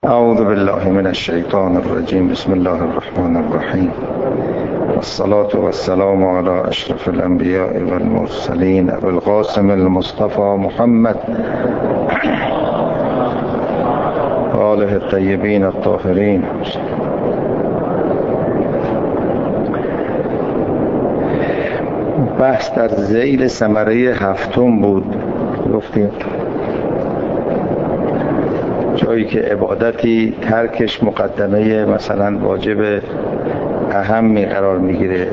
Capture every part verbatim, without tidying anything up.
اعوذ بالله من الشیطان الرجیم. بسم الله الرحمن الرحیم. والصلاة والسلام على اشرف الانبیاء والمرسلین ابو القاسم المصطفى محمد و آله الطیبین الطاهرین. بحث در ذیل ثمره هفتم بود. گفتیم جایی که عبادتی ترکش مقدمه مثلا واجب اهمی قرار میگیره،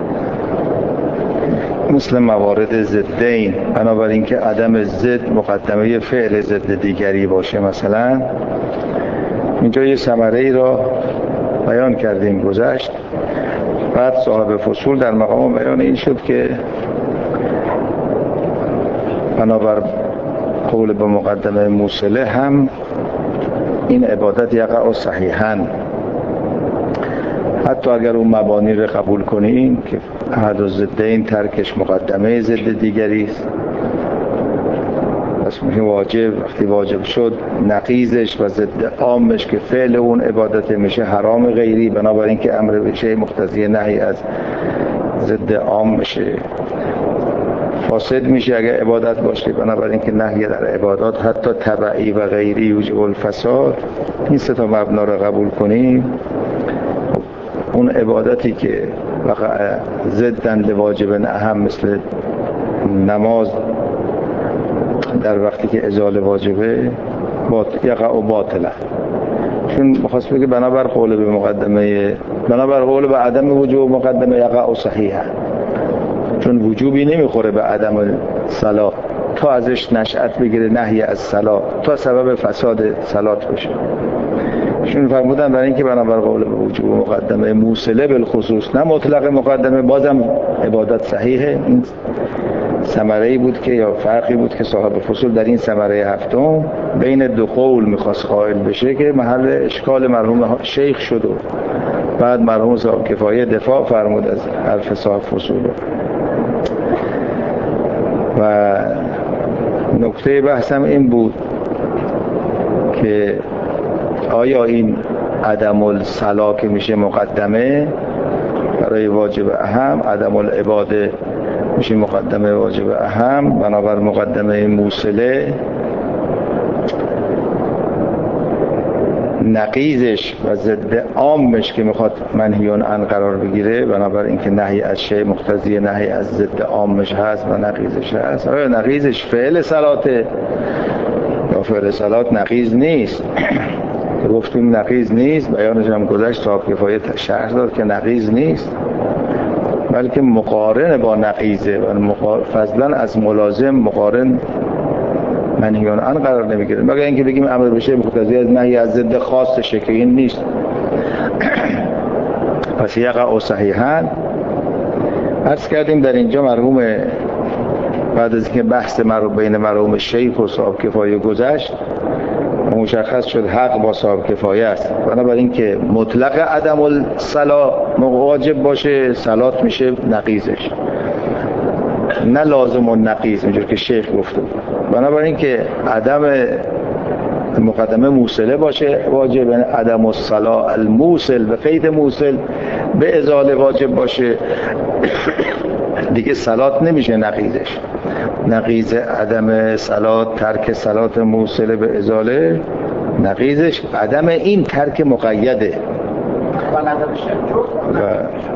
مثل موارد ضدین، بنابراین که عدم ضد مقدمه فعل ضد دیگری باشه. مثلا اینجا یه ثمره ای را بیان کردیم گذشت، بعد صاحب فصول در مقام بیان این شد که بنابر قول به مقدمه موصله هم این عبادت یقع صحیحاً، حتی اگر اون مبانی رو قبول کنیم که احد الضدین ترکش مقدمه ضد دیگری است، پس میگه واجب وقتی واجب شد نقیضش و ضد عامش که فعل اون عبادت میشه حرام غیری، بنابراین که امر بشه مقتضی نهی از ضد عام میشه، فاسد میشه اگر عبادت باشه، بنابراین که نهی در عبادات حتی تبعی و غیری یوجب الفساد. این سه تا مبنا رو قبول کنیم، اون عبادتی که وقع ضدن لواجب اهم مثل نماز در وقتی که ازاله واجبه یقع و باطله، چون می‌خواست بگه بنابر قول به مقدمه بنابر قول به عدم وجوب مقدمه یقع و صحیحه، چون وجوبی نمیخوره به عدم صلاح تا ازش نشأت بگیره نهی از صلاح تا سبب فساد صلات بشه. چون فرمودن برای اینکه بنابر قول به وجوب مقدمه موصله بالخصوص نه مطلق مقدمه بازم عبادت صحیحه. این ثمره‌ای بود که یا فرقی بود که صاحب فصول در این ثمره هفتم بین دو قول میخواست قائل بشه که محل اشکال مرحوم شیخ شد و بعد مرحوم صاحب کفایه دفاع فرمود از حرف صاحب فصول. و نکته بحثم این بود که آیا این عدم الصلاح که میشه مقدمه برای واجب اهم، عدم العباده میشه مقدمه واجب اهم بنابر مقدمه موصله، نقیضش و ضد عامش که میخواد منهیون عن قرار بگیره بنابر اینکه نهی از شی مقتضی نهی از ضد عامش هست و نقیضش هست. آیا نقیضش فعل صلاته یا فعل صلات نقیض نیست؟ گفتیم نقیض نیست، بیانش هم گذشت، صاحب کفایه شرح داد که نقیض نیست بلکه مقارن با نقیضه و مقار... فضلا از ملازم مقارن منهیون عن قرار نمیگیره، مگر اینکه بگیم امر بشه مقتضی از نهی از ضد خاصشه که این نیست. پس یقع صحیحاً عرض کردیم در اینجا مرحوم بعد از اینکه بحث مرحوم بین مرحوم شیخ و صاحب کفایه گذشت مشخص شد حق با صاحب کفایه است، بنابراین که مطلق عدم الصلاح واجب باشه صلات میشه نقیضش، نه لازم و نقیض اینجور که شیخ گفته. بنابراین که عدم مقدمه موصله باشه واجب، عدم الصلاح الموصل به قید موصل به ازاله واجب باشه دیگه صلات نمیشه نقیضش. نقیض عدم صلات ترک صلات موصله به ازاله، نقیضش عدم این ترک مقیده و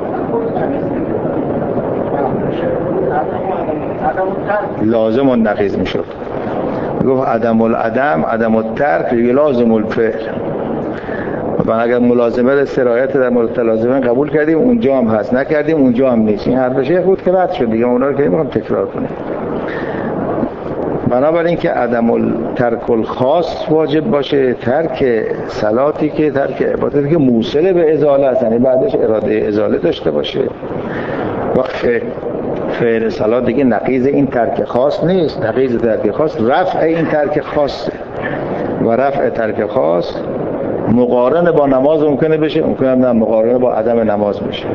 لازم و نقیض میشد. گفت عدم العدم عدم الترک لازم الفعل، و اگر ملازمه را سرایت در مورد لازمه قبول کردیم اونجا هم هست، نکردیم اونجا هم نیست. این حرف شیخ بود که رد شد دیگه، اونا رو که نمیخوام تکرار کنیم. بنابراین که عدم الترک الخاص واجب باشه، ترک صلاتی که ترک عبادتی که موصله به ازاله است، یعنی بعدش اراده ازاله داشته باشه. وقت فعل صلات دیگه نقیض این ترک خاص نیست، نقیض ترک خاص رفع این ترک خاص و رفع ترک خاص مقارن با نماز ممکنه بشه، ممکنه هم نه مقارن با عدم نماز بشه.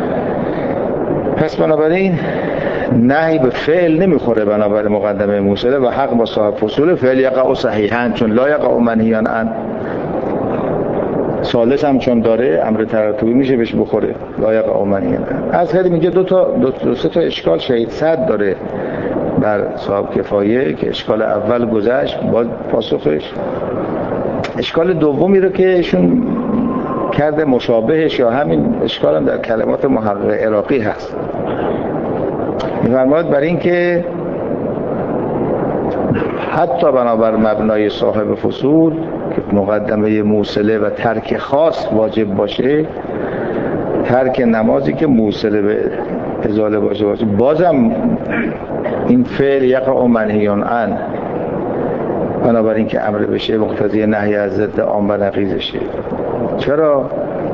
پس بنابراین نهی به فعل نمیخوره بنابر مقدمه موصله و حق با صاحب فصول فعل یقع صحیحاً، چون لا یقع منهیان عن ثالث هم چون داره امر ترتبی میشه بهش بخوره لایق آمنیه. از خیلی میگه دو تا دو, دو سه تا اشکال شهید صد داره بر صاحب کفایه که اشکال اول گذشت با پاسخش. اشکال دومی رو که ایشون کرده مشابهش یا همین اشکال هم در کلمات محقق عراقی هست. می‌فرماید برای این که حتی بنابر مبنای صاحب فصول که مقدمه موصله و ترک خاص واجب باشه، ترک نمازی که موصله به ازاله باشه باشه بازم این فعل یقع منهیان عن، بنابراین که امر بشه مقتضی نهی از ضد عام و نقیضشه. چرا؟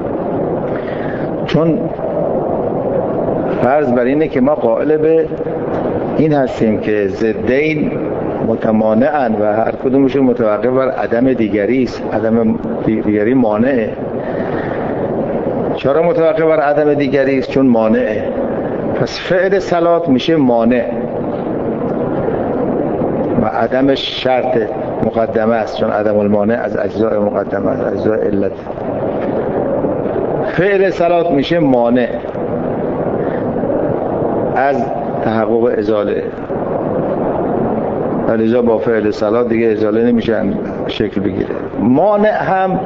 چون فرض بر اینه که ما قائل به این هستیم که ضدین متمانعن و هر کدومشون متوقف بر عدم دیگری است. عدم دیگری مانعه. چرا متوقف بر عدم دیگری است؟ چون مانعه. پس فعل صلات میشه مانع و عدمش شرط مقدمه است، چون عدم المانع از اجزاء مقدمه است، اجزاء علت. فعل صلات میشه مانع از تحقق ازاله، ولیزا با فعل صلات دیگه ازاله نمیشه شکل بگیره. مانع هم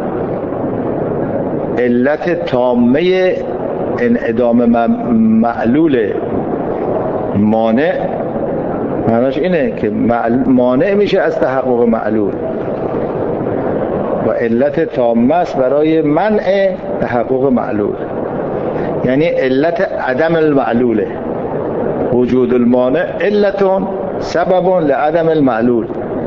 علت تامه انعدام معلوله. مانع معناش اینه که مانع میشه از تحقق معلول و علت تامه است برای منع تحقق معلول، یعنی علت عدم المعلوله. وجود المانع علتون سبب لعدم المعلول.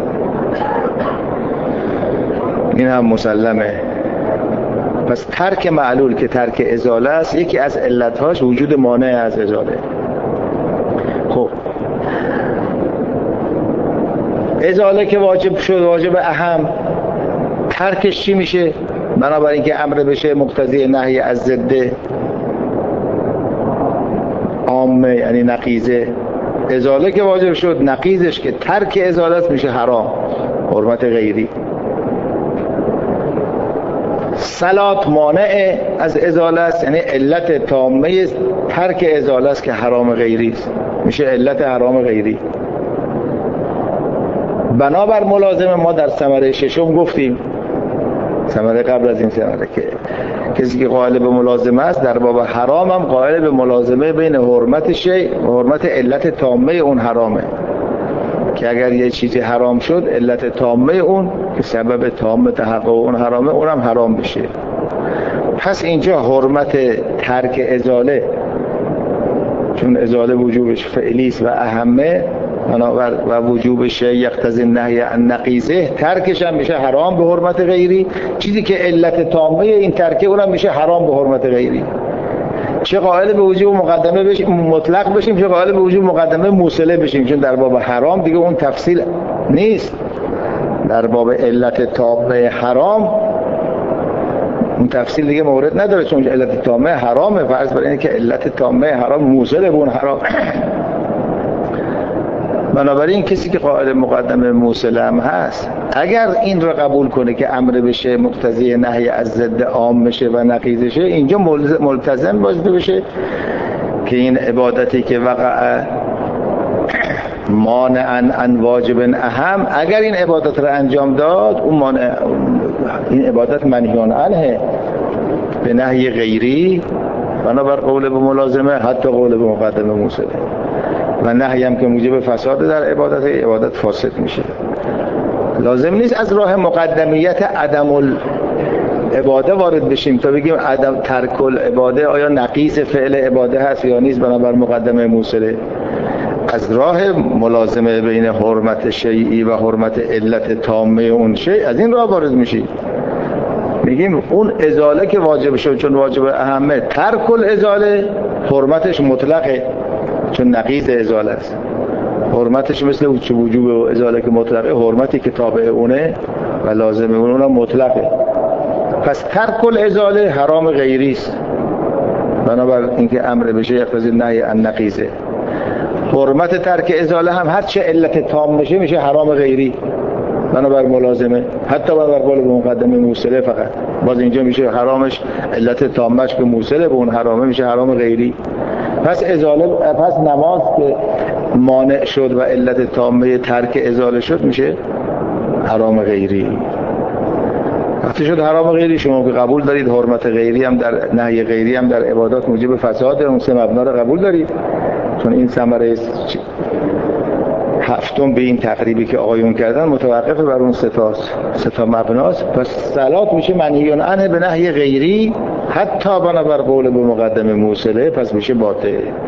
این هم مسلمه. پس ترک معلول که ترک ازاله است، یکی از علتهاش وجود مانع از ازاله. خب ازاله که واجب شد، واجب اهم، ترکش چی میشه؟ بنابراین که امر بشه مقتضی نهی از ضد عامه یعنی نقیضه. ازاله که واجب شد، نقیضش که ترک ازاله است میشه حرام، حرمت غیری. صلات مانع از ازاله است، یعنی علت تامه ترک ازاله است که حرام غیری است، میشه علت حرام غیری. بنابر ملازمه ما در ثمره ششم گفتیم، ثمره قبل از این ثمره، که کسی که قائل به ملازمه است در باب حرام هم قائل به ملازمه بین حرمت شیء و حرمت علت تامه اون حرامه، که اگر یه چیزی حرام شد علت تامه اون که سبب تام تحقق اون حرامه اونم حرام بشه. پس اینجا حرمت ترک ازاله، چون ازاله وجوبش فعلی است و اهمه و وجوب شیء یقتضی النهی عن نقیضه، ترکش هم میشه حرام به حرمت غیری. چیزی که علت تامه این ترکه اونم میشه حرام به حرمت غیری. چه قائل به وجوب مقدمه بشیم مطلق بشیم، چه قائل به وجوب مقدمه موصله بشیم، چون در باب حرام دیگه اون تفصیل نیست. در باب علت تامه حرام اون تفصیل دیگه مورد نداره، چون علت تامه حرامه. فرض بر اینه که علت تامه حرام موصله به اون حرام. بنابراین کسی که قائل مقدمه موصله هم هست، اگر این رو قبول کنه که امر بشه مقتضی نهی از ضد عام بشه و نقیضشه، اینجا ملتزم باشه بشه که این عبادتی که وقع مانعاً عن واجب اهم، اگر این عبادت رو انجام داد اون مانع، این عبادت منهیان عنه به نهی غیری، بنابر قول به ملازمه حتی قول به مقدمه موصله، و نهی هم که موجب فساد در عبادت، عبادت فاسد میشه. لازم نیست از راه مقدمیت عدم العباده وارد بشیم تا بگیم عدم ترک العباده آیا نقیض فعل عباده هست یا نیست بنابر مقدمه موصله. از راه ملازمه بین حرمت شیعی و حرمت علت تامه اون شیء، از این راه وارد میشیم. میگیم اون ازاله که واجب شد، چون واجب اهمه، ترک الازاله حرمتش مطلقه، چون نقیض ازاله است. حرمتش مثل وجوب ازاله که مطلقه، حرمتی که تابع اونه و لازم اونه مطلقه. پس ترک الازاله حرام غیری است، بنابر اینکه امر بشه یقتضی النهی عن نقیضه. حرمت ترک ازاله هم هر چه علت تام بشه میشه حرام غیری، بنابر ملازمه، حتی بنابر قول به مقدمه موصله فقط. باز اینجا میشه حرامش علت تامش به موصله، به اون حرامه میشه حرام غیری. پس ازاله، پس نماز که مانع شد و علت تامه ترک ازاله شد میشه حرام غیری. وقتی شد حرام غیری، شما که قبول دارید حرمت غیری هم در نهی غیری هم در عبادات موجب فساد، اون سه مبنا رو قبول دارید، چون این ثمره هفتم به این تقریبی که آقایون کردن متوقف بر اون سه تا سه تا مبناست. پس صلات میشه منهی عنه به نهی غیری، حتی بنابر قول به مقدمه موصله، پس میشه باطل.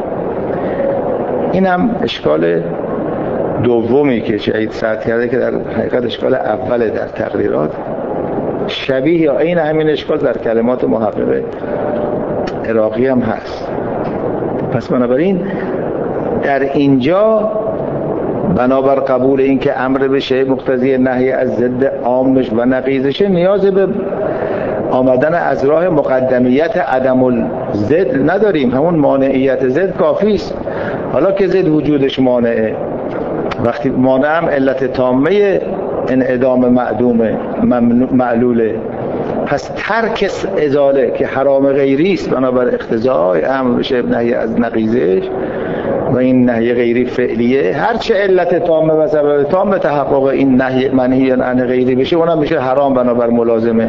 این هم اشکال دومی که شهید سعد کرده که در حقیقت اشکال اوله در تقریرات، شبیه یا این همین اشکال در کلمات محقق عراقی هم هست. پس بنابراین در اینجا بنابر قبول این که امر بشه مقتضی نهی از ضد عامش و نقیضشه، نیاز به آمدن از راه مقدمیت عدم الضد نداریم، همون مانعیت ضد کافی است. حالا که ضد وجودش مانعه، وقتی مانع هم علت تامه انعدام معدومه معلوله، پس ترک ازاله که حرام غیری است بنابر اقتضای امر بشه نهی از نقیضش و این نهی غیری فعلیه، هرچه علت تامه و سبب تامه تحقق این نهی منهی عن غیری بشه، اونم میشه حرام بنابر ملازمه.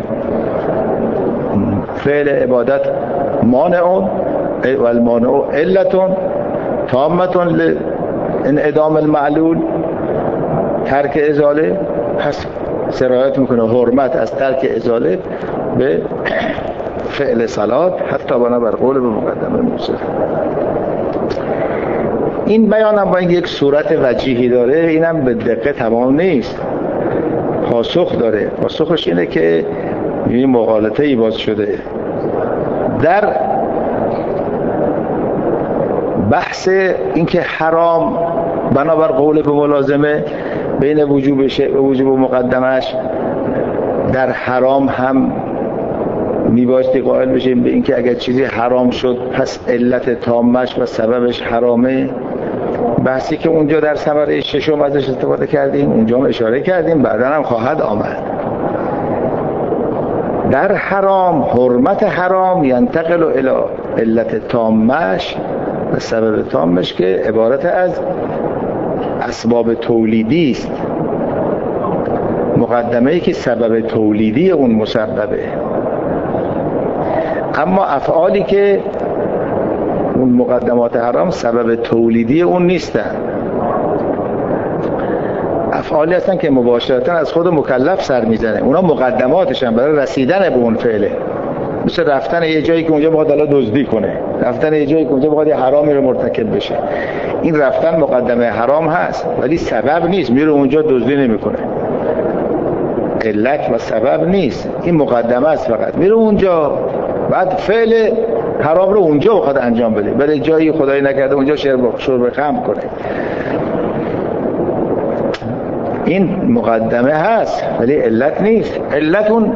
فعل عبادت مانعون و المانع علتون تامتون لانعدام المعلول، ترک ازاله، پس سرایت میکنه حرمت از ترک ازاله به فعل صلات، حتی بنابر قول به مقدمه موصل. این بیان هم با اینکه یک صورت وجیهی داره، اینم به دقیق تمام نیست، پاسخ داره. پاسخش اینه که این مغالطه ای باز شده در بحث اینکه حرام بنابر قول به ملازمه بین وجوبش و وجوب مقدمش، در حرام هم میبایستی قائل بشیم به اینکه اگر چیزی حرام شد پس علت تامش و سببش حرامه. بحثی که اونجا در ثمره ششم ازش استفاده کردیم، اونجا هم اشاره کردیم، بعدا هم خواهد آمد. در حرام حرمت حرام ینتقل الی علت تامش و سبب تامش که عبارت از اسباب تولیدی است، مقدمه‌ای که سبب تولیدی اون مسببه. اما افعالی که اون مقدمات حرام سبب تولیدی اون نیستن، افعالی هستن که مباشرتا از خود مکلف سر میزنه، اونا مقدماتش هم برای رسیدن به اون فعله. مثل رفتن یه جایی که اونجا بخواد الله دزدی کنه، رفتن یه جایی که اونجا بخواد یه حرامی رو مرتکب بشه، این رفتن مقدمه حرام هست ولی سبب نیست، میره اونجا دزدی نمیکنه، علت و سبب نیست، این مقدمه است، فقط میره اونجا بعد فعل حرام رو اونجا بخواد انجام بده، بره جایی خدای نکرده اونجا شرب شرب خمر کنه. این مقدمه هست ولی علت نیست. علت اون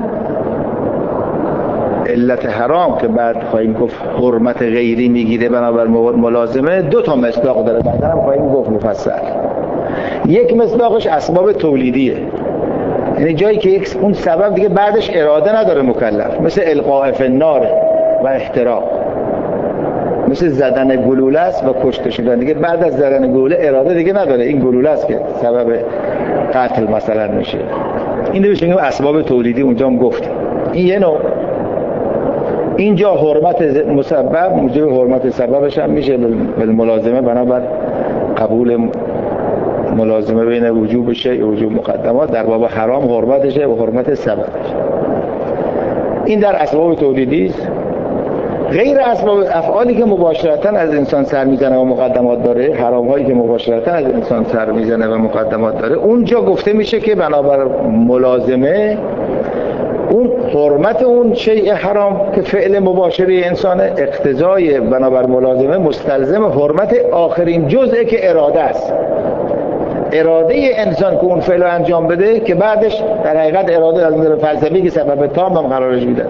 علت حرام که بعد خواهیم گفت حرمت غیری میگیره بنابر ملازمه، دو تا مصداق داره، بعدا هم خواهیم گفت مفصل. یک مصداقش اسباب تولیدیه، یعنی جایی که یک اون سبب دیگه بعدش اراده نداره مکلف، مثل القاء فی النار و احتراق، مثل زدن گلوله است و کشته شدن، دیگه بعد از زدن گلوله اراده دیگه نداره، این گلوله است که سبب قتل مثلا میشه. این دیگه میگیم اسباب تولیدی، اونجا هم گفت این یه نوع. اینجا حرمت مسبب موجب حرمت سببش هم میشه بالملازمه بنابر قبول ملازمه بین وجوب شیء و وجوب مقدمات. در باب حرام حرمتشه و حرمت سببش. این در اسباب تولیدی است. غیر اسباب افعالی که مباشرتا از انسان سر میزنه و مقدمات داره، حرام هایی که مباشرتا از انسان سر میزنه و مقدمات داره، اونجا گفته میشه که بنابر ملازمه اون حرمت اون شیء حرام که فعل مباشره انسان، اقتضای بنابر ملازمه مستلزم حرمت آخرین جزء که اراده است. اراده انسان که اون فعل رو انجام بده که بعدش در حقیقت اراده از نظر فلسفی که سبب تام هم قرارش میده،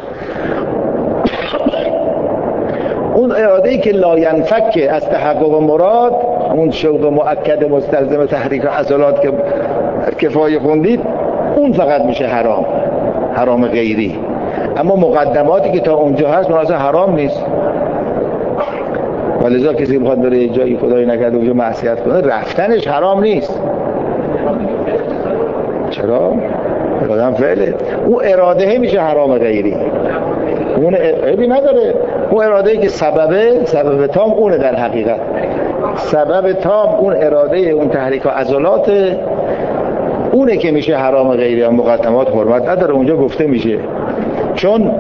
اون اراده‌ای که لا ینفک از تحقق مراد، اون شوق مؤکد مستلزم تحریک عضلات که کفایه خوندید، اون فقط میشه حرام، حرام غیری. اما مقدماتی که تا اونجا هست اون اصلا حرام نیست. ولذا کسی بخواد بره جایی خدای نکرده اونجا معصیت کنه، رفتنش حرام نیست. چرا؟ آدم فعله. اون اراده میشه حرام غیری، اون عیبی نداره. اون اراده‌ای که سببه، سبب تام اونه در حقیقت. سبب تام اون اراده، اون تحریک و عضلات اونه که میشه حرام غیری. هم مقدمات حرمت نداره اونجا گفته میشه، چون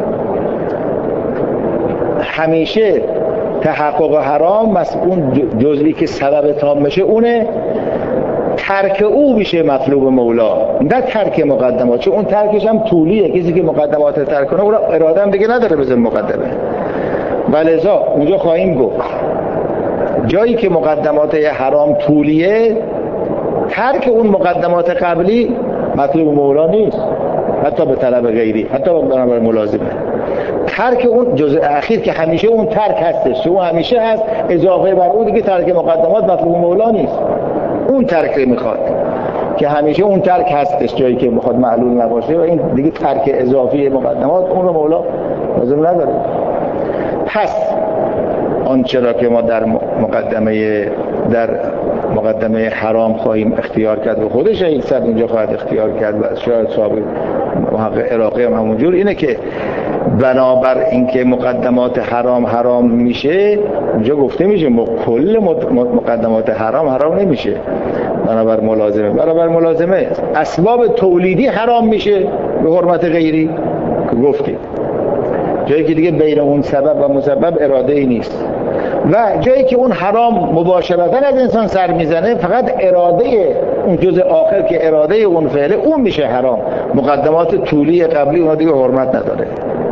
همیشه تحقق حرام اون جزئی که سبب تام میشه اونه، ترک او میشه مطلوب مولا، نه ترک مقدمات. چون اون ترکش هم طولیه، کسی که مقدمات ترک کنه اون اراده هم دیگه نداره بزن مقدمه. ولذا اونجا خواهیم گفت جایی که مقدمات حرام طولیه، ترک اون مقدمات قبلی مطلوب مولا نیست، حتی به طلب غیری، حتی به بنابر ملازمه. ترک اون جزء اخیر که همیشه اون ترک هستش، اون همیشه هست، اضافه بر اون دیگه ترک مقدمات مطلوب مولا نیست. اون ترک میخواد که همیشه اون ترک هستش جایی که میخواد معلول نباشه، و این دیگه ترک اضافی مقدمات اون رو مولا لازم نداره. پس آنچه را که ما در مقدمه در مقدمه حرام خواهیم اختیار کرد و خودش این صد اینجا خواهد اختیار کرد و شاید صاحب محقق عراقی هم همونجور، اینه که بنابر اینکه مقدمات حرام حرام میشه، اونجا گفته میشه کل مقدمات حرام حرام نمیشه بنابر ملازمه. بنابر ملازمه اسباب تولیدی حرام میشه به حرمت غیری که گفتیم، جایی که دیگه بین اون سبب و مسبب اراده ای نیست، و جایی که اون حرام مباشرتا از انسان سر میزنه فقط اراده اون جزء آخر که اراده اون فعله اون میشه حرام. مقدمات طولی قبلی اون دیگه حرمت نداره.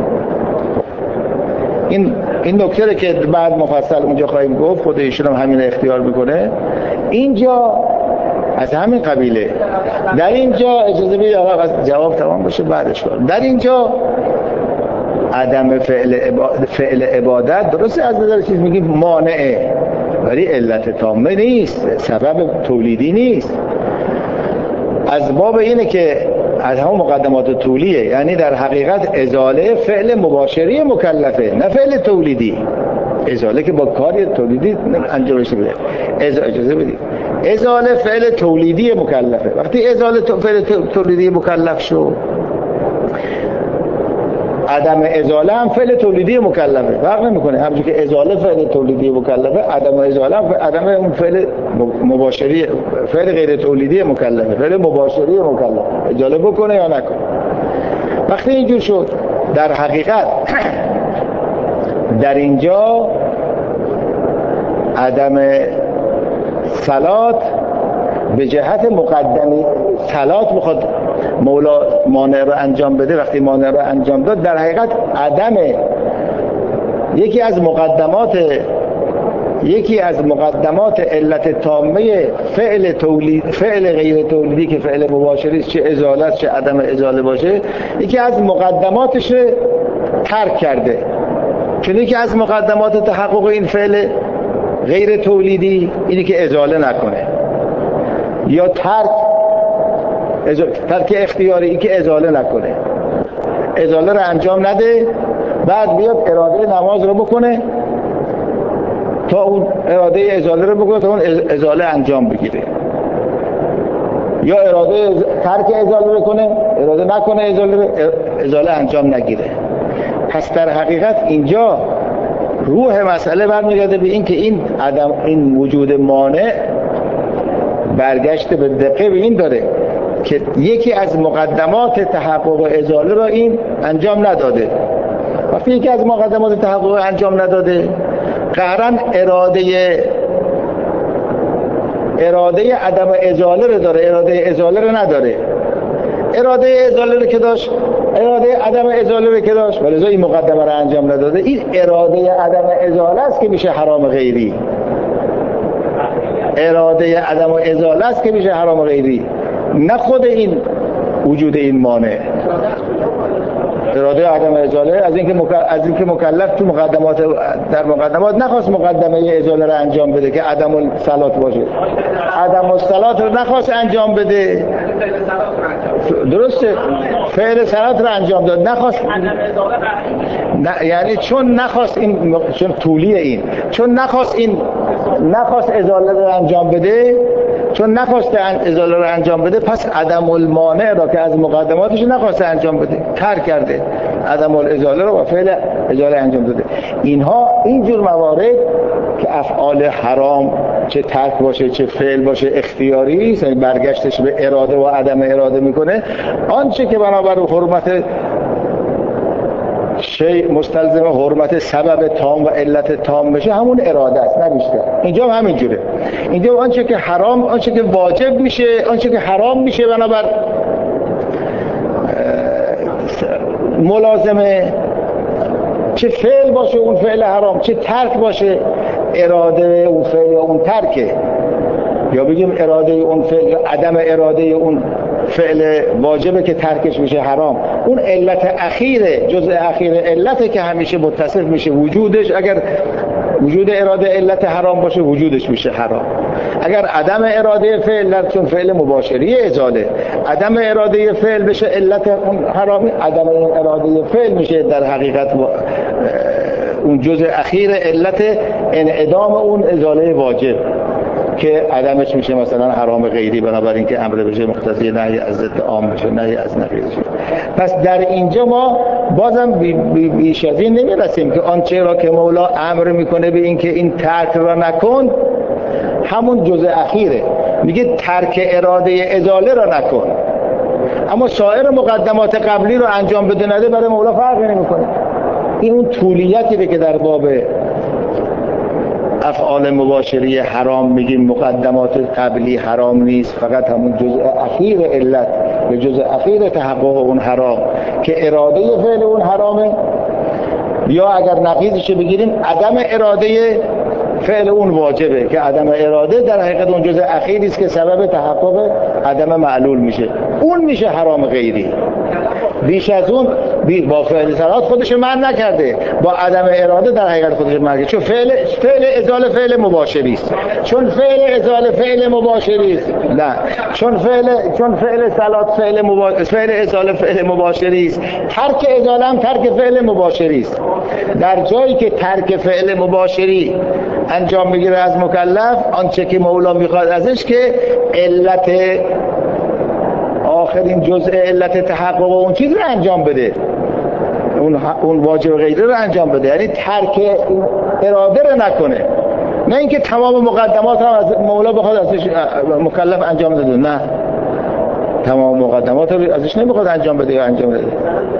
این این نکته که بعد مفصل اونجا خواهیم گفت، خود ایشون هم همین اختیار میکنه. اینجا از همین قبیله در اینجا اجازه بدید آقا جواب تمام باشه بعدش کار. در اینجا عدم فعل عبادت, فعل عبادت درسته از نظر چیز میگیم مانعه، ولی علت تامه نیست، سبب تولیدی نیست. از باب اینه که از همون مقدمات طولیه، یعنی در حقیقت ازاله فعل مباشری مکلفه، نه فعل تولیدی. ازاله که با کاری تولیدی انجام بشه بده. از اجازه بدید ازاله فعل تولیدی مکلفه. وقتی ازاله فعل تولیدی مکلف شو، عدم ازاله هم فعل تولیدی مکلفه، فرق نمیکنه. همونجوری که ازاله فعل تولیدی مکلفه، عدم ازاله هم عدم اون فعل مباشری، فعل غیر تولیدی مکلفه، فعل مباشری مکلفه، ازاله بکنه یا نکنه. وقتی اینجور شد، در حقیقت در اینجا عدم صلات به جهت مقدمی، صلات بخواد مولا مانع رو انجام بده، وقتی مانع رو انجام داد در حقیقت عدم یکی از مقدمات یکی از مقدمات علت تامه فعل تولید، فعل غیر تولیدی که فعل مباشری است، چه ازاله چه عدم ازاله باشه، یکی از مقدماتش ترک کرده. چون یکی از مقدمات تحقق این فعل غیر تولیدی اینی که ازاله نکنه، یا ترک ترک اختیاری، این که ازاله نکنه، ازاله رو انجام نده، بعد بیاد اراده نماز رو بکنه تا اون اراده ازاله رو بکنه تا اون ازاله انجام بگیره، یا اراده ترک ازاله رو کنه، اراده نکنه ازاله ازاله انجام نگیره. پس در حقیقت اینجا روح مسئله برمیگرده به این که این عدم این وجود مانع برگشت به دقیق به این داره که یکی از مقدمات تحقق ازاله را این انجام نداده. وقتی یکی از مقدمات تحقق انجام نداده، قهرن اراده اراده عدم ازاله رو داره، اراده ازاله رو نداره. اراده ازاله رو که داشت، اراده عدم ازاله رو که داشت، ولی این مقدمه رو انجام نداده. این اراده عدم ازاله است که میشه حرام غیری. اراده عدم ازاله است که میشه حرام غیری، نه خود این وجود این مانع. اراده عدم ازاله از اینکه مک... از اینکه مکلف تو مقدمات در مقدمات نخواست مقدمه ازاله رو انجام بده که عدم الصلات باشه، عدم الصلات رو نخواست انجام بده، درسته فعل صنعت رو انجام داد، نخواست نه، یعنی چون نخواست این، چون طولیه این، چون نخواست این نخواست ازاله رو انجام بده، چون نخواست ازاله رو انجام بده، پس عدم المانع را که از مقدماتش نخواست انجام بده، ترک کرده عدم الازاله رو و فعل ازاله انجام داده. اینها اینجور موارد که افعال حرام چه ترک باشه چه فعل باشه اختیاری است، یعنی برگشتش به اراده و عدم اراده میکنه، آنچه که بنابر حرمت شیء مستلزم حرمت سبب تام و علت تام بشه همون اراده است، نه بیشتر. اینجا هم همین جوره. اینجا آنچه که حرام، آنچه که واجب میشه، آنچه که حرام میشه بنابر ملازمه، چه فعل باشه اون فعل حرام، چه ترک باشه اراده اون فعل یا اون ترکه، یا بگیم اراده اون فعل عدم اراده اون فعل واجبه که ترکش میشه حرام. اون علت اخیره، جزء اخیر علته که همیشه متصف میشه وجودش. اگر وجود اراده علت حرام باشه وجودش میشه حرام. اگر عدم اراده فعل، چون فعل مباشری ازاله، عدم اراده فعل بشه علت اون حرامی، عدم اراده فعل میشه در حقیقت اون جزء اخیر علت انعدام اون ازاله واجب که عدمش میشه مثلا حرام غیری، بنابراین که امر بشه مقتضی نهی از ضد عام بشه، نهی از نقیض بشه. پس در اینجا ما بازم بی بی بیش از این نمیرسیم که آنچه را که مولا امر میکنه به این که این ترک را نکن همون جزء اخیره، میگه ترک اراده ازاله را نکن، اما سایر مقدمات قبلی رو انجام بده نده برای مولا فرقی نمیکنه. این اون طولیتی که در باب افعال مباشری حرام میگیم مقدمات قبلی حرام نیست، فقط همون جزء اخیر علت یا جزء اخیر تحقق اون حرام که اراده فعل اون حرامه، یا اگر نقیضش بگیریم عدم اراده فعل اون واجبه که عدم اراده در حقیقت اون جزء اخیری است که سبب تحقق عدم معلول میشه، اون میشه حرام غیری. بیش از اون با فعل صنعت خودش منع نکرده، با عدم اراده در حقیقت خودش منع کرده، چون فعل فعل ازاله فعل مباشری است، چون فعل ازاله فعل مباشری است، نه چون فعل چون فعل صلات فعل مباشر فعل ازاله فعل مباشری است، ترک ازاله هم ترک فعل مباشری است. در جایی که ترک فعل مباشری انجام میگیره از مکلف، آنچه که مولا میخواد ازش که علت آخرین جزء علت تحقق و اون چیز رو انجام بده، اون اون واجب غیره رو انجام بده، یعنی ترک اراده رو نکنه، نه اینکه تمام مقدمات هم از مولا بخواد ازش مکلف انجام بده، نه تمام مقدمات رو ازش نمیخواد انجام بده یا انجام بده.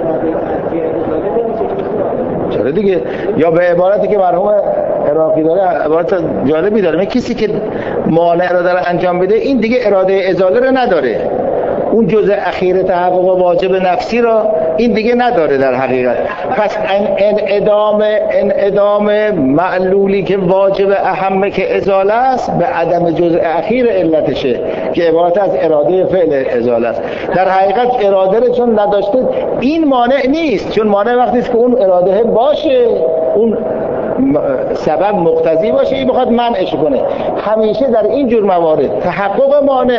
چرا دیگه؟ یا به عبارتی که مرحوم عراقی داره، عبارت جالبی داره، کسی که مانع رو داره انجام بده این دیگه اراده ازاله رو نداره، اون جزء اخیر تحقق واجب نفسی را این دیگه نداره در حقیقت. پس انعدام انعدام معلولی که واجب اهمه که ازاله است به عدم جزء اخیر علتشه که عبارت از اراده فعل ازاله است. در حقیقت اراده رو چون نداشته این مانع نیست، چون مانع وقتی است که اون اراده باشه، اون سبب مقتضی باشه، این بخواد منعش کنه. همیشه در این جور موارد تحقق مانع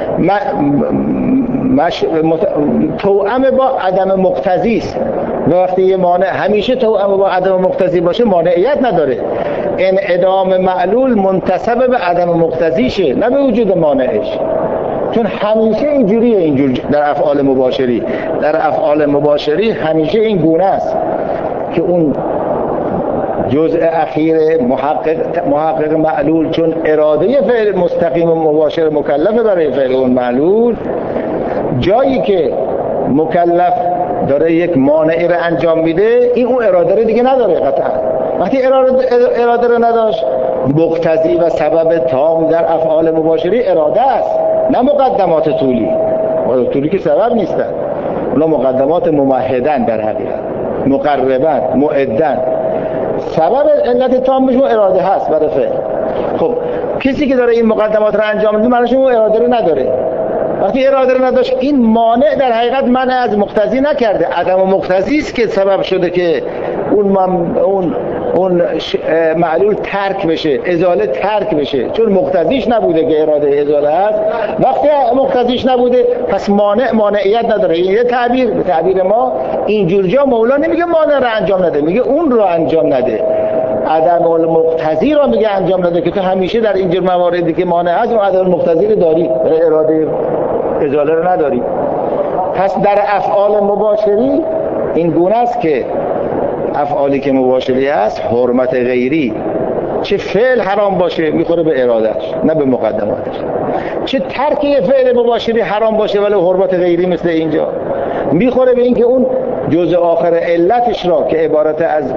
مش... مت... توأم با عدم مقتضی است و وقتی یه مانع همیشه توأم با عدم مقتضی باشه مانعیت نداره. انعدام معلول منتسب به عدم مقتضیشه، نه به وجود مانعش، چون همیشه اینجوریه. اینجور در افعال مباشری در افعال مباشری همیشه این گونه است که اون جزء اخیر محقق محقق معلول چون اراده فعل مستقیم و مباشر مکلف برای فعل اون معلول، جایی که مکلف داره یک مانعی رو انجام میده این اون اراده رو دیگه نداره قطعا. وقتی اراده, اراده رو نداشت، مقتضی و سبب تام در افعال مباشری اراده است، نه مقدمات طولی. مقدمات طولی که سبب نیستن، اونا مقدمات ممهدن، در حقیقت مقربن، معدن. سبب علت تام بشه اراده هست برای فعل. خب کسی که داره این مقدمات رو انجام میده معنیش اون اراده رو نداره، وقتی اراده رو نداشت، این مانع در حقیقت منع از مقتضی نکرده، عدم مقتضی است که سبب شده که اون مم... اون اون ش... معلول ترک بشه، ازاله ترک بشه، چون مقتضیش نبوده که اراده ازاله هست. وقتی مقتضیش نبوده پس مانع مانعیت نداره. یه تعبیر به تعبیر ما اینجور جا مولا نمیگه مانع رو انجام نده، میگه اون رو انجام نده. عدم المقتضی رو میگه انجام نده، که تو همیشه در اینجور مواردی که مانع هست اون عدم المقتضی رو داری، اراده ازاله رو نداری. پس در افعال مباشری این گونه است که افعالی که مباشری است، حرمت غیری چه فعل حرام باشه میخوره به ارادهش نه به مقدماتش، چه ترک یه فعل مباشری حرام باشه ولی حرمت غیری مثل اینجا میخوره به اینکه اون جزء آخر علتش را که عبارت از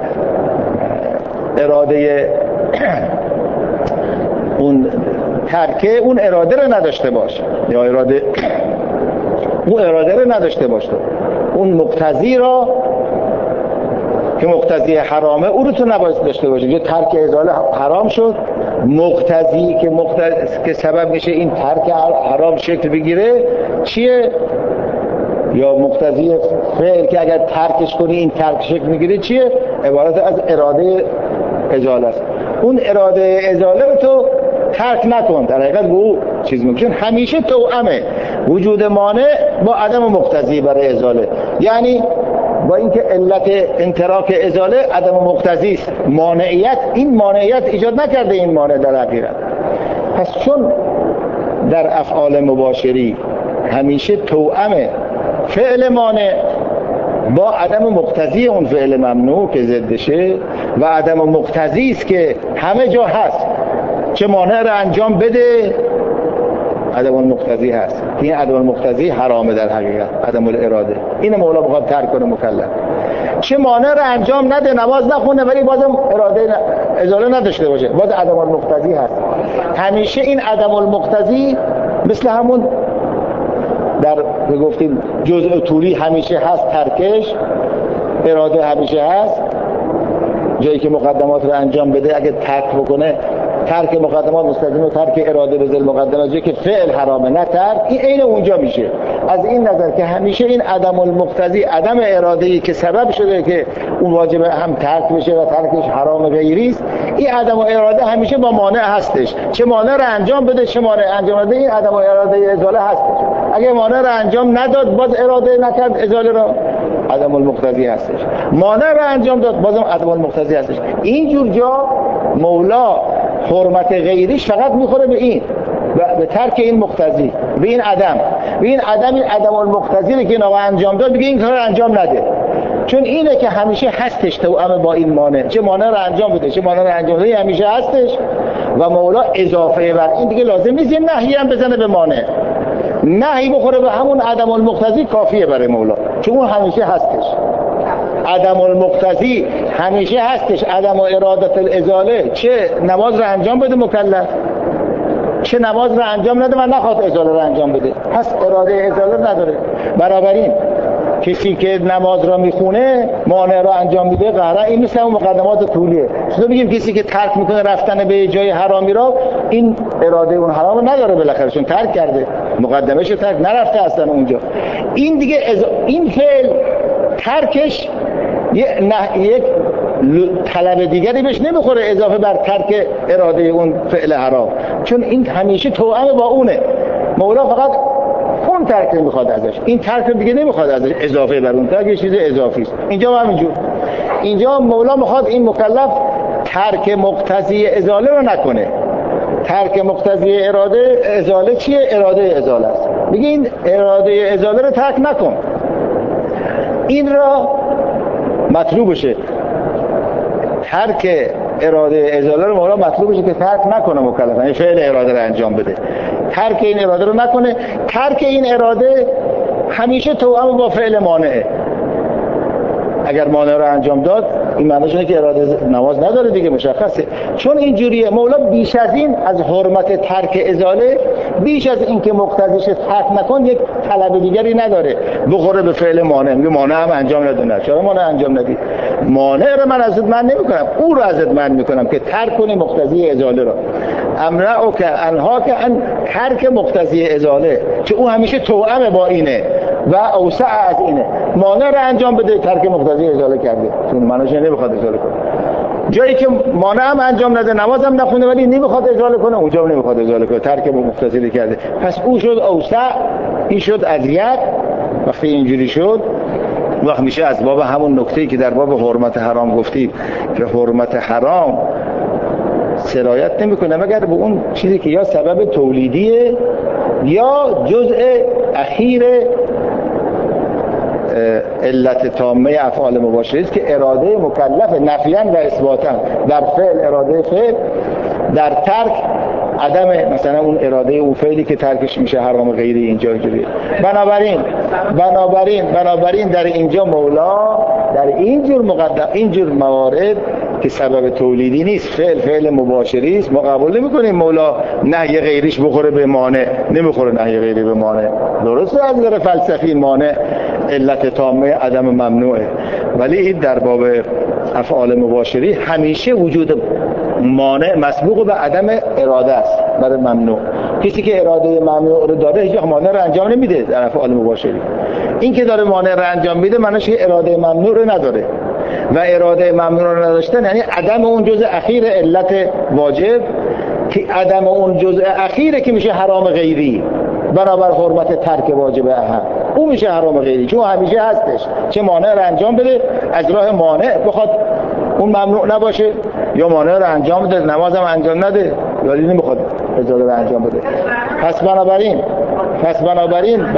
اراده اون ترکه، اون اراده رو نداشته باشه، یا اراده اون اراده رو نداشته باشه، اون مقتضی را که مقتضی حرامه او رو تو نباید داشته باشه. یه ترک ازاله حرام شد، مقتضی که مقتضی که سبب میشه این ترک حرام شکل بگیره چیه؟ یا مقتضی فعل که اگر ترکش کنی این ترک شکل میگیره چیه؟ عبارت از اراده ازاله است. اون اراده ازاله رو تو ترک نکن، در حقیقت به او چیز میکنه. همیشه توأمه وجود مانع با عدم مقتضی برای ازاله، یعنی با اینکه علت انتراک ازاله عدم مقتضی است، مانعیت این مانعیت ایجاد نکرده این مانع در حقیقت. پس چون در افعال مباشری همیشه توأمه فعل مانع با عدم مقتضی اون فعل ممنوع که ضدشه، و عدم مقتضی است که همه جا هست، چه مانع رو انجام بده عدم المقتضی هست. این عدم المقتضی حرامه در حقیقت، عدم الاراده. این مولا بخواد ترک کنه مکلف، چه مانع رو انجام نده، نماز نخونه ولی بازم اراده ازاله نداشته باشه، باز عدم المقتضی هست. همیشه این عدم المقتضی مثل همون در گفتیم جزء طولی همیشه هست، ترکش اراده همیشه هست، جایی که مقدمات رو انجام بده اگه ترک بکنه، ترک مقدمات مستلزم ترک اراده به ذل مقدمات، جایی که فعل حرامه نه ترک، این عین اونجا میشه. از این نظر که همیشه این عدم المقتضی، عدم اراده‌ای که سبب شده که اون واجب هم ترک بشه و ترکش حرام غیری است، این عدم اراده همیشه با مانع هستش، چه مانع رو انجام بده چه مانع انجام نده، این عدم اراده ازاله هستش. اگه مانع رو انجام نداد باز اراده نکرد ازاله رو، عدم المقتضی هستش. مانع رو انجام داد بازم عدم المقتضی هستش. اینجور جا مولا حرمت غیریش فقط میخوره به این، به ترک این مقتضی، به این عدم، به این عدم، این عدم المقتضی رو که اینا انجام داد بگه این کار رو انجام نده، چون اینه که همیشه هستش توأم با این مانع، چه مانع رو انجام بده چه مانع رو انجام بده همیشه هستش. و مولا اضافه بر این دیگه لازم نیست یه نهی هم بزنه به مانع، نهی بخوره به همون عدم المقتضی کافیه برای مولا، چون اون همیشه هستش. عدم المقتضی همیشه هستش، عدم ارادت الازاله، چه نماز رو انجام بده مکلف چه نماز رو انجام نده و نخواد ازاله رو انجام بده، پس اراده ازاله نداره. بنابراین کسی که نماز را میخونه مانع رو انجام میده قهرا، این مثل اون مقدمات طولیه. چطور بگیم کسی که ترک میکنه رفتن به جای حرامی را، این اراده اون حرام رو نداره بالاخره، چون ترک کرده، مقدمه‌شو ترک نرفته اصلا اونجا. این دیگه از... این فعل ترکش یک نه... یک طلب دیگری بهش نمیخوره اضافه بر ترک اراده اون فعل حرام، چون این همیشه توأم با اونه. مولا فقط اون ترک نمیخواد ازش، این ترک دیگه نمیخواد ازش اضافه بر اون ترک، یه چیز اضافی است. اینجا هم همینجور، اینجا مولا میخواد این مکلف ترک مقتضی ازاله رو نکنه. ترک مقتضی اراده ازاله چیه؟ اراده ازاله است. میگه این اراده ازاله رو ترک نکن، این را مطلوبشه. ترک اراده ازاله رو مولا مطلوبشه که ترک نکنه مکلف، یعنی فعل اراده رو انجام بده، ترک این اراده رو نکنه. ترک این اراده همیشه توأم با فعل مانعه. اگر مانع رو انجام داد این معنیش اینه که اراده نماز نداره دیگه، مشخصه. چون اینجوریه مولا بیش از این از حرمت ترک ازاله، بیش از این که مقتضیش ترک نکن، یک طلب دیگری نداره بخوره به فعل مانع. میگه مانع هم انجام ندونه، چرا مانع انجام ندی؟ مانع رو من ازت من نمیکنم، او رو ازت من میکنم که ترک کنی مقتضی ازاله رو. امنع که انها که ان ترک مقتضی ازاله که او همیشه توأم با اینه و اوسع از اینه. مانع رو انجام بده، ترک مقتضی ازاله کرده، چون منوش نمیخواد ازاله کنه. جایی که مانع هم انجام نده، نماز هم نخونه ولی نمیخواد ازاله کنه، اونجا هم نمیخواد ازاله کنه، ترک مقتضی کرده. پس او شد اوسع، این شد اذیت. وقتی اینجوری شد، وقت میشه از باب همون نکته‌ای که در باب حرمت حرام گفتید که حرمت حرام سرایت نمیکنه مگر به اون چیزی که یا سبب تولیدیه یا جزء اخیر علت تامه افعال مباشره است که اراده مکلف نفیاً و اثباتاً، در فعل اراده فعل، در ترک عدم مثلا اون اراده اون فعلی که ترکش میشه حرام غیری. اینجا اینجوریه. بنابراین بنابراین بنابراین در اینجا مولا در اینجور مقدم اینجور موارد که سبب تولیدی نیست، فعل فعل مباشری است، ما قبول نمی‌کنیم مولا نهی غیریش بخوره به مانع، نمیخوره نهی غیری به مانع. درسته از نظر فلسفی مانع علت تامه عدم ممنوعه، ولی این در باب افعال مباشری همیشه وجود مانع مسبوق به عدم اراده است برای ممنوع. کسی که اراده ممنوع رو داره هیچ مانع رو انجام نمیده در افعال مباشری. این که داره مانع رو انجام میده معنیش که اراده ممنوع رو نداره، و اراده ممنوع رو نداشتن یعنی عدم اون جزء اخیر علت واجب که عدم اون جزء اخیره که میشه حرام غیری. بنابر حرمت ترک واجب اهم اون میشه حرام غیری، چون همیشه هستش. چه مانع رو انجام بده، از راه مانع بخواد اون ممنوع نباشه، یا مانع رو انجام بده نماز هم انجام نده، یا نمیخواد اجازه رو انجام بده. پس بنابراین پس بنابراین ب...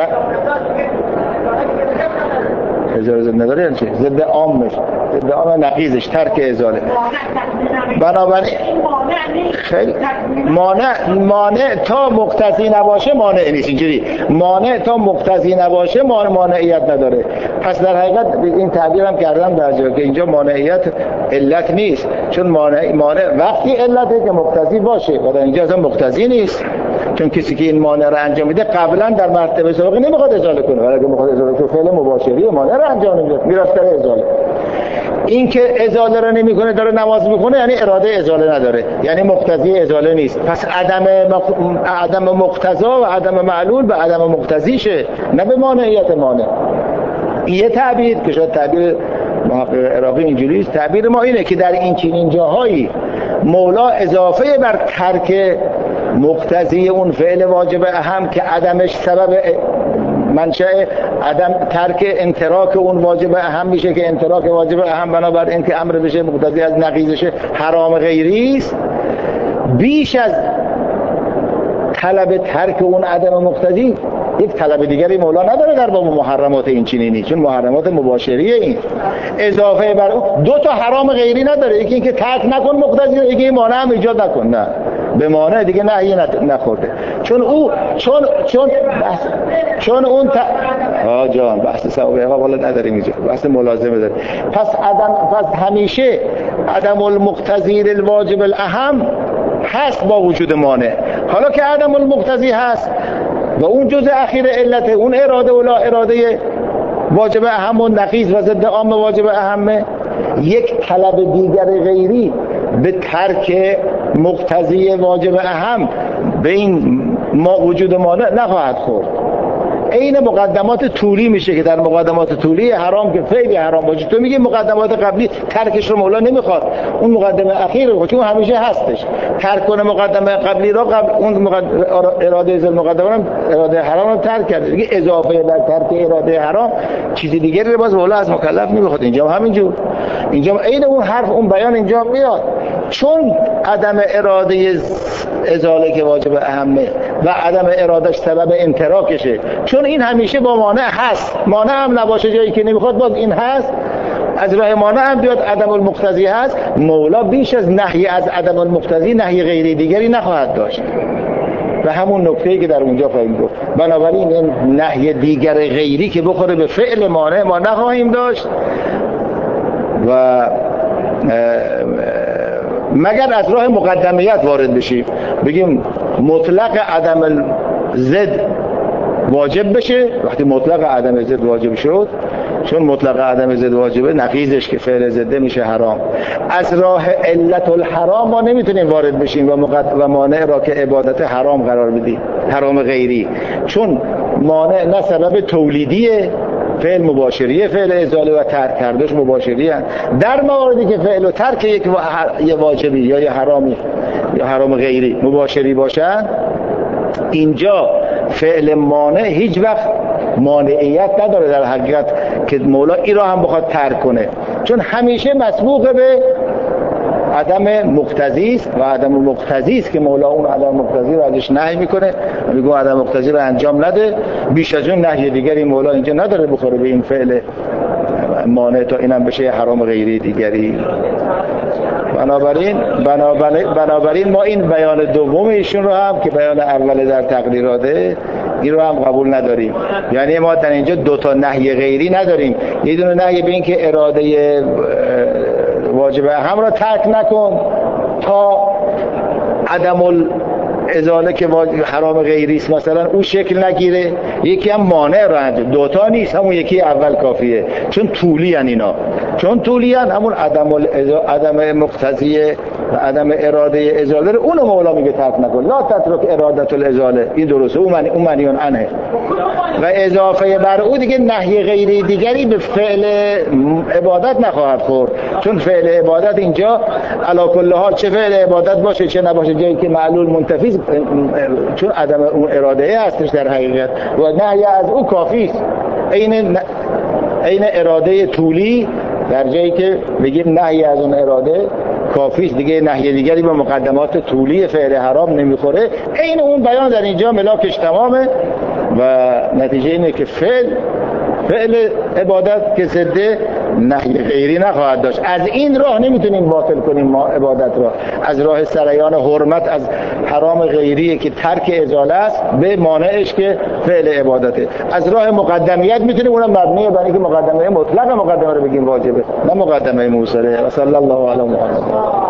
اجازه نداره یعنی چه؟ ضد عامش، ضد عام نقیضش ترک ازاله. بنابراین خیلی مانع مانع تا مقتضی نباشه مانع نیست. اینجوری مانع تا مقتضی نباشه مانع مانعیت نداره. پس در حقیقت این تعبیر هم کردم در جا که اینجا مانعیت علت نیست، چون مانع مانع وقتی علته که مقتضی باشه و در اینجا اصلا مقتضی نیست، چون کسی که این مانع رو انجام میده قبلا در مرتبه سابقه نمیخواد ازاله کنه، ولی اگه میخواد ازاله کنه فعل مباشری مانع رو انجام نمیده، میرفت در ازاله. این که ازاله رو نمیکنه داره نماز میخونه یعنی اراده ازاله نداره، یعنی مقتضی ازاله نیست. پس عدم مق... عدم مقتضا و عدم معلول به عدم مقتضیشه، نه به مانعیت مانع. یه تعبیر که شاید تعبیر محقق عراقی اینجوری است، تعبیر ما اینه که در این چنین جاهایی مولا اضافه بر ترک مقتضی اون فعل واجب اهم که عدمش سبب منشأ عدم ترک انتراک اون واجب اهم میشه که انتراک واجب اهم بنابر این که امر بشه مقتضی از نقیضش حرام غیری است، بیش از طلب ترک اون عدم مقتضی یک طلب دیگری مولا نداره در باب محرمات این چنینی، چون محرمات مباشریه. این اضافه بر اون دو تا حرام غیری نداره، یکی اینکه ترک نکن مقتضی، یکی مانع هم ایجاد نکن. نه به مانع دیگه نهی نخورده، چون او چون چون بحث چون اون ت... آ جان بحث ثوابه والا نداریم اینجا، بحث ملازمه داره. پس عدم پس همیشه عدم المقتضی للواجب الاهم هست با وجود مانع. حالا که عدم المقتضی هست و اون جزء اخیر علت اون اراده و لا اراده واجب اهم و نقیض و ضد عام واجب اهمه، یک طلب دیگر غیری به ترک مقتضی واجب اهم به این ما وجود مانع نخواهد خورد. این مقدمات طولی میشه که در مقدمات طولی حرام که فعلی حرام باشه تو میگی مقدمات قبلی ترکش رو مولا نمیخواد، اون مقدمه اخیر رو چون همیشه هستش ترک کنه مقدمه قبلی رو قبل اون مقدمه اراده ذل مقدمه هم اراده حرام رو ترک کرده دیگه، اضافه بر ترک اراده حرام چیزی دیگری رو باز مولا از مکلف نمیخواد. اینجا همینجور، اینجا عین اون حرف اون بیان اینجا میاد، چون عدم اراده ازاله که واجب اهمه و عدم ارادش سبب انتراکشه، چون این همیشه با مانع هست، مانع هم نباشه جایی که نمیخواد باز این هست، از راه مانع هم بیاد عدم المقتضی هست، مولا بیش از نهی از عدم المقتضی نهی غیری دیگری نخواهد داشت. و همون نکته‌ای که در اونجا فهمید گفت بنابراین این نهی دیگر غیری که بخوره به فعل مانع ما نخواهیم داشت و مگر از راه مقدمیت وارد بشیم بگیم مطلق عدم ضد واجب بشه. وقتی مطلق عدم ضد واجب شد چون مطلق عدم ضد واجبه، نقیضش که فعل ضده میشه حرام. از راه علت الحرام ما نمیتونیم وارد بشیم و مقد... و مانع را که عبادت حرام قرار بدیم، حرام غیری، چون مانع نه سبب تولیدیه، فعل مباشریه، فعل ازاله و ترک کردش مباشریه. در مواردی که فعل و ترک یک یه واجبی یا یه حرامی یا حرام غیری مباشری باشن، اینجا فعل مانع هیچ وقت مانعیت نداره در حقیقت که مولا این را هم بخواد ترک کنه، چون همیشه مسبوق به عدم مقتضی است و عدم مقتضی است که مولا اون عدم مقتضی رو ازش نهی میکنه، میگه عدم مقتضی رو انجام نده. بیش از اون نهی دیگری مولا اینجا نداره بخوره به این فعل مانع تا اینم بشه حرام غیری دیگری. بنابراین بنابراین بنابراین ما این بیان دوم ایشون رو هم که بیان اول در تقریراته، این رو هم قبول نداریم. یعنی ما در اینجا دو تا نهی غیری نداریم، یه دونه نهی به این که اراده واجب هم را ترک نکن تا عدم ازاله که حرام غیری است مثلا او شکل نگیره، یکی هم مانع را انجام، دوتا نیست، همون یکی اول کافیه، چون طولی ان اینا، چون طولی ان همون عدم عدم مقتضیه و عدم اراده ازاله رو اونو مولا میگه ترک نکن، لا تترک ارادت الازاله، این درسته، اون من اون منیون عنه. و اضافه بر او دیگه نهی غیری دیگری به فعل عبادت نخواهد خورد، چون فعل عبادت اینجا علی کل حال چه فعل عبادت باشه چه نباشه، جایی که معلول منتفی، چون عدم اون اراده هستش در حقیقت و نهی از او کافی است. این این اراده طولی در جایی که بگیم نهی از اون اراده کافی است، دیگه نهی دیگری به مقدمات طولی فعل حرام نمیخوره. این اون بیان در اینجا ملاکش تمامه و نتیجه اینه که فعل فعل عبادت که ضده نهی غیری نخواهد داشت. از این راه نمیتونیم باطل کنیم ما عبادت را، از راه سریان حرمت از حرام غیری که ترک ازاله است به مانعش که فعل عبادته. از راه مقدمیت میتونیم اونم مبنیه بر اینکه مقدمه مطلق مقدمه رو بگیم واجبه، نه مقدمه موصله. و صلی الله علی محمد.